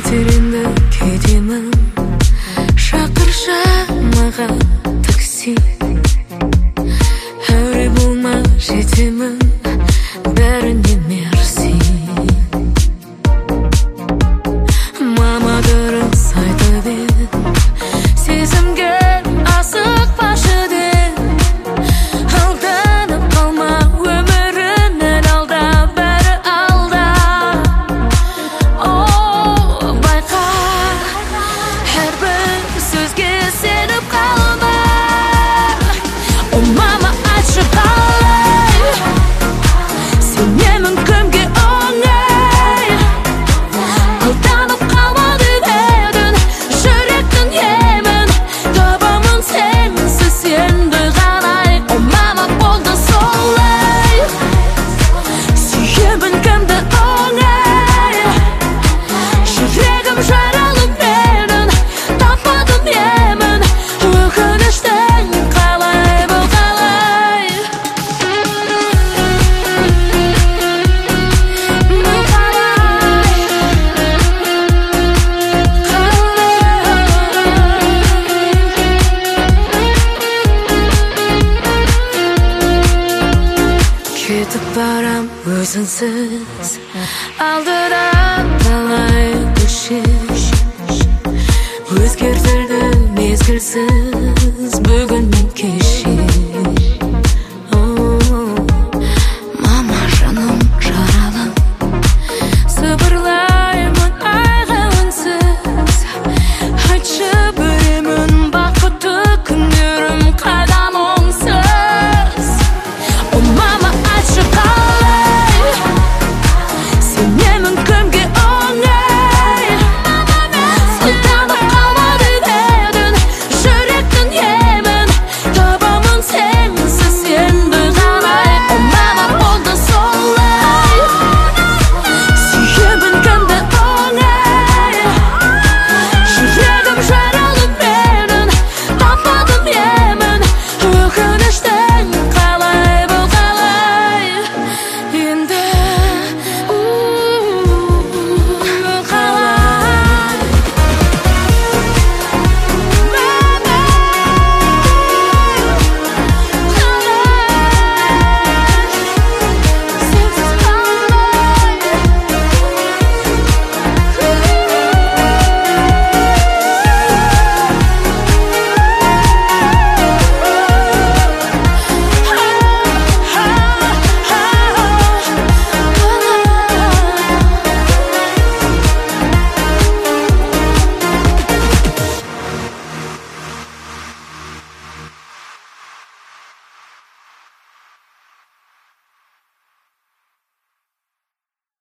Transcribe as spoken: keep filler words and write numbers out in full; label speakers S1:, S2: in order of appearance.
S1: тереңді кетемін, шақыршы маған такси. Әуре болма, жетемін, бәріне мерси. Мама дұрыс айтып еді, сезімге асықпашы деп. Алданып қалма, өміріңнен алда, бәрі алда. О, байқа, әрбір сөзге сеніп қалма. О, мама, айтшы қалай, сенемін кімге оңай. Алданып қалма деп едің, жүректің емін, табамын сенсіз енді қалай. О, мама, болды солай, сүйемін кімді оңай. Жүрегім жаралы менің, таппадым емін, өкініштен қалай, бұл қалай. Бұл қалай, кетіп барам өзіңсіз, алдыда